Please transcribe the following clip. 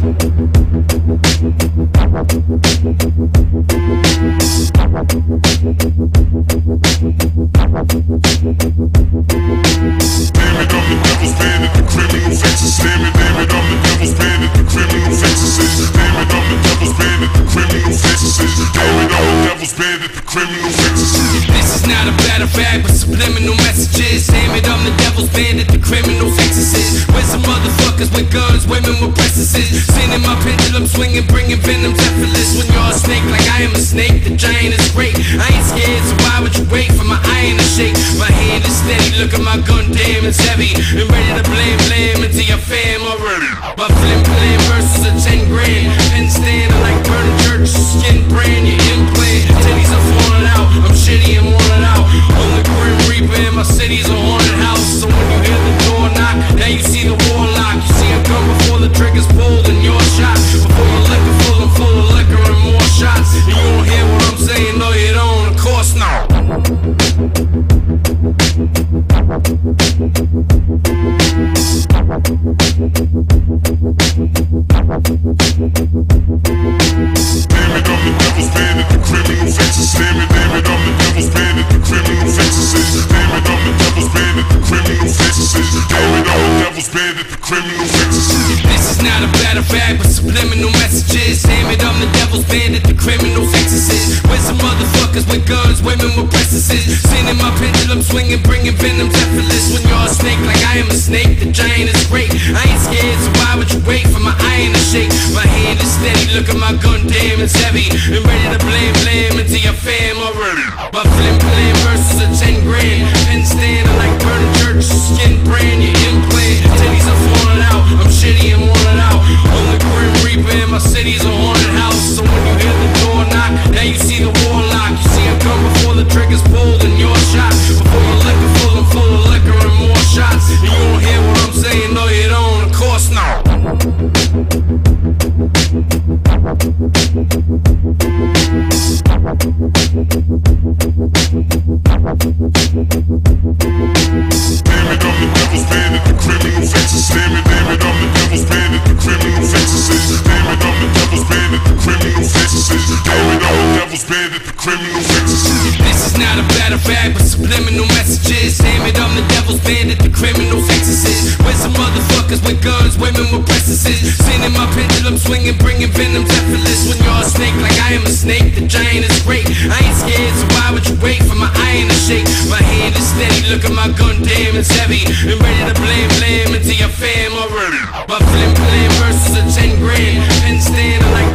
This is not a battle fact, but subliminal messages. Damn it, I'm the devil's bandit, the criminal exorcist. Where's some motherfuckers with guns, women with princesses? Sending my pendulum swinging, bringing venom effortless. When you're a snake like I am a snake, the giant is great. I ain't scared, so why would you wait for my iron to shake? My hand is steady, look at my gun, damn it's heavy. And ready to blame into your fam already. My flim versus a 10 grand. Pen stand, I like burning churches, skin brand, your implant. Titties are falling out, I'm shitty and worn out. On the Grim Reaper in my city's a haunted house. So when you hear the door knock, now you see the warlock. You see him come before the trigger's pulled and you're shot. Before your liquor full, I'm full of liquor and more shots. And you don't hear what I'm saying, no you don't, of course not. This is not a battle fact, but subliminal messages. Damn it, I'm the devil's bandit, the criminal exorcist. Where's some motherfuckers with guns, women with princesses? Sending my pendulum swinging, bringing venom effortless. When you're a snake like I am a snake, the giant is great. I ain't scared, so why would you wait for my iron to shake? My hand is steady, look at my gun, damn it's heavy. And ready to blame into your fam already. My flim versus a 10 grand. Pen stand, I like burning churches, skin brand, your implant. Titties are falling out, I'm shitty and worn out. On the Grim Reaper in my city's a haunted house. So when you hear the door knock, now you see the warlock. You see him come before the trigger's pulled and you're shot. Before your liquor full, I'm full of liquor and more shots. And you don't hear what I'm saying, no you don't, of course not. This is not a battle fact, but subliminal messages. Damn it, I'm the devil's bandit, the criminal exorcist. Where's some motherfuckers with guns, women with princesses? Sending my pendulum swinging, bringing venom effortless. When you're a snake like I am a snake, the giant is great. I ain't scared, so why would you wait for my iron to shake? My hand is steady, look at my gun, damn it's heavy. And ready to blame into your fam already. My flim versus a 10 grand. Pen stand, I like